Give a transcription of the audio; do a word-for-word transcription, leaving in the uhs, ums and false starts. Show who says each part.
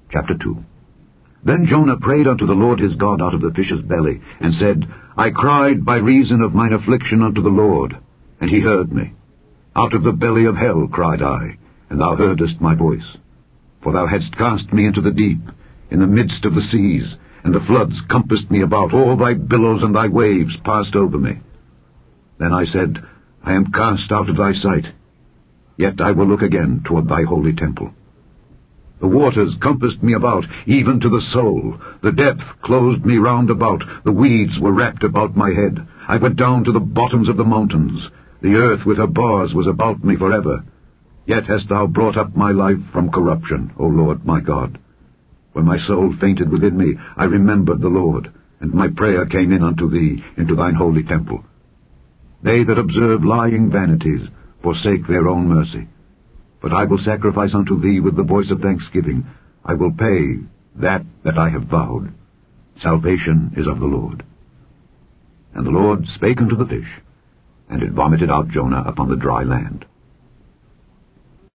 Speaker 1: Chapter two. Then Jonah prayed unto the Lord his God out of the fish's belly, and said, I cried by reason of mine affliction unto the Lord, and he heard me. Out of the belly of hell cried I, and thou heardest my voice. For thou hadst cast me into the deep, in the midst of the seas, and the floods compassed me about, all thy billows and thy waves passed over me. Then I said, I am cast out of thy sight, yet I will look again toward thy holy temple. The waters compassed me about, even to the soul. The depth closed me round about. The weeds were wrapped about my head. I went down to the bottoms of the mountains. The earth with her bars was about me forever. Yet hast thou brought up my life from corruption, O Lord my God. When my soul fainted within me, I remembered the Lord, and my prayer came in unto thee into thine holy temple. They that observe lying vanities forsake their own mercy. But I will sacrifice unto thee with the voice of thanksgiving. I will pay that that I have vowed. Salvation is of the Lord. And the Lord spake unto the fish, and it vomited out Jonah upon the dry land.